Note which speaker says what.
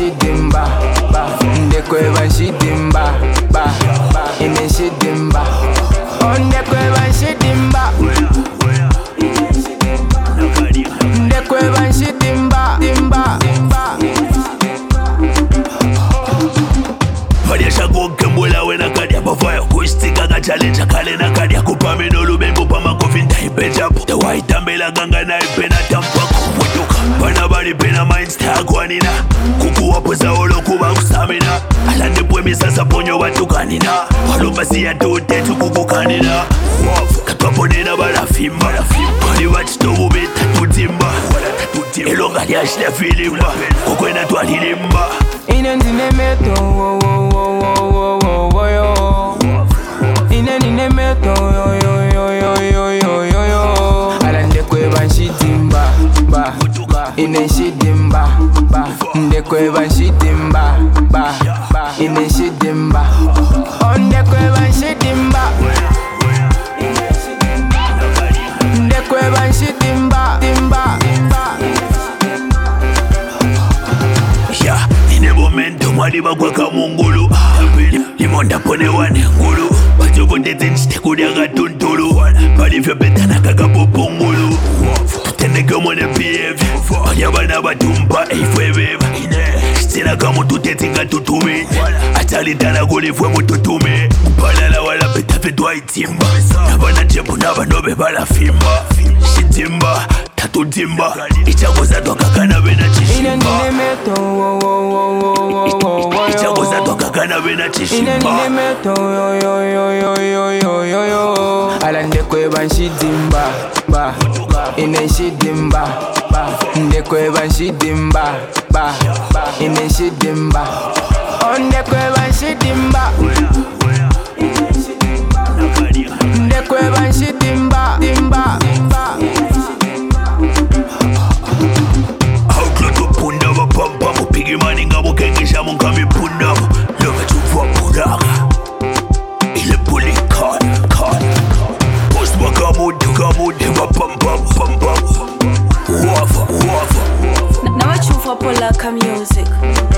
Speaker 1: shidimba, ba. Ndekweba shidimba, ba. Ine shidimba, ndekweba shidimba, ndekweba shidimba, dimba.
Speaker 2: Variasha kukembula wena kadi abafayo kuistika kachallenge kale na kadi akupame nolubengo pama kofinta ipejapo the white ambela ganga na ipena tampako mutuka bana bali pena mindsta kwanina kukuwapoza olokuba kusamina alande pwemi sasa ponyo batukanina walobasi ya tutetu kukukanina katwaponena balafimba kali bachitobubeta tutimba elonga lyashita filimba kukwena twalilimba
Speaker 1: Inendine meto, wo wo wo wo wo wo yo. Inendine meto, yo yo yo yo yo yo yo yo. Alande kweba shidimba, ba. Ine shidimba, ba. Ndekweba shidimba, ba. Ine shidimba, ndekweba shidimba, ndekweba shidimba, dimba.
Speaker 2: Mwaliba kwa kamungulu limonda pone wane ngulu wachokondete nchitekudyaga tuntulu balivyo petana kakapopungulu tutendeke mwone pieve balyabana batumpa eifwebeba chitena kamututetsinga tutume atalitana kulifwe mututume balala wala petafe twaitimba nabana tembu nabanobe balafimba shitimba tatutimba ichakoza twakakana bena chishimba ichakoza twakakana bena chishimba
Speaker 1: yo yo yo yo yo yo yo yo. Alande kweba shidimba, ba. Ine shidimba, ba. Ndekweba shidimba, ba. Ine shidimba, ndekweba shidimba, ndekweba shidimba, dimba.
Speaker 2: Pigimani ngabo kengisha munkami pundamu Love chufwa puraga Ile puli kan Post wakamudu pam pam pam Wafa
Speaker 3: Now I chufwa pulaka music